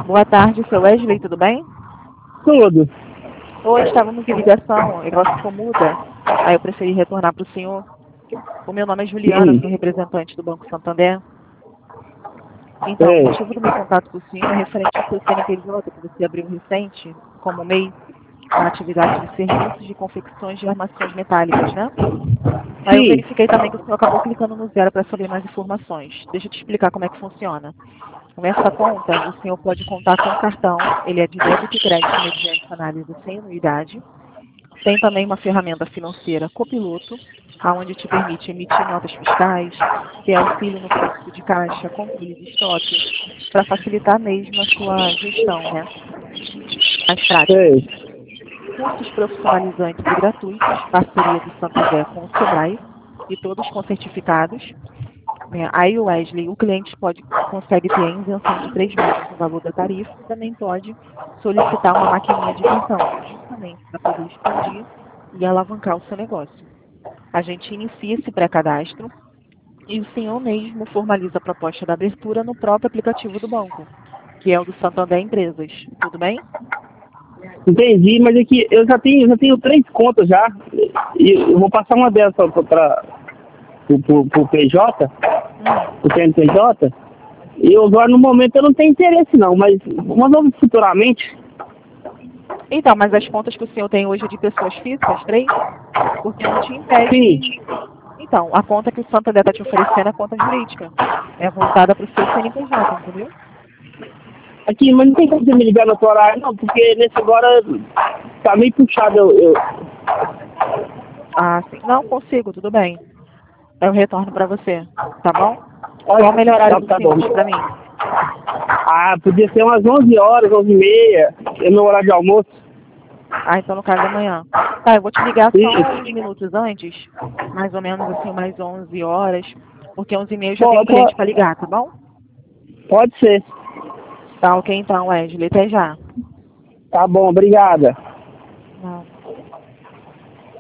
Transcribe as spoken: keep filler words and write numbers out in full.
Boa tarde, seu Wesley, tudo bem? Tudo. Hoje estávamos em ligação, o negócio ficou muda, aí eu preferi retornar para o senhor. O meu nome é Juliana, Sim. sou representante do Banco Santander. Então, o É. motivo do meu contato com o senhor é referente ao seu C N P J, que você abriu recente, como M E I, na atividade de serviços de confecções de armações metálicas, né? Aí eu Sim. verifiquei também que o senhor acabou clicando no zero para saber mais informações. Deixa eu te explicar como é que funciona. Nessa conta, o senhor pode contar com o cartão, ele é de débito e crédito mediante análise sem anuidade. Tem também uma ferramenta financeira copiloto, onde te permite emitir notas fiscais, ter auxílio no fluxo de caixa, controle de estoque, para facilitar mesmo a sua gestão, né? Mais práticas. Sei. Cursos profissionalizantes e gratuitos, parceria do Santander com o Sebrae, e todos com certificados. Né? Aí, o Wesley, o cliente pode, consegue ter a isenção de três meses no valor da tarifa e também pode solicitar uma maquininha de cartão, justamente para poder expandir e alavancar o seu negócio. A gente inicia esse pré-cadastro e o senhor mesmo formaliza a proposta da abertura no próprio aplicativo do banco, que é o do Santander Empresas. Tudo bem? Entendi, mas é que eu já tenho, já tenho três contas já. E eu vou passar uma delas para o P J, Hum. o C N P J. E eu agora no momento eu não tenho interesse não, mas vamos futuramente. Então, mas as contas que o senhor tem hoje é de pessoas físicas, três? Porque não te impede. Sim. Então, a conta que o Santander está te oferecendo é conta jurídica. É voltada para o seu C N P J, entendeu? Aqui, mas não tem como você me ligar no seu horário não, porque nesse agora tá meio puxado. Eu, eu... Ah, sim. Não consigo, tudo bem. Eu retorno para você, tá bom? Olha, Qual o melhor horário tá, do tá senhor? bom. Diz para mim. Ah, podia ser umas onze horas, onze e meia. É meu horário de almoço. Ah, então no caso da manhã. Tá, eu vou te ligar só uns Isso. minutos antes, mais ou menos assim, mais onze horas, porque onze e meia eu já tenho um Pode, cliente para pode, ligar, tá bom? pode ser. Tá ok então, Wesley. Até já. Tá bom, obrigada.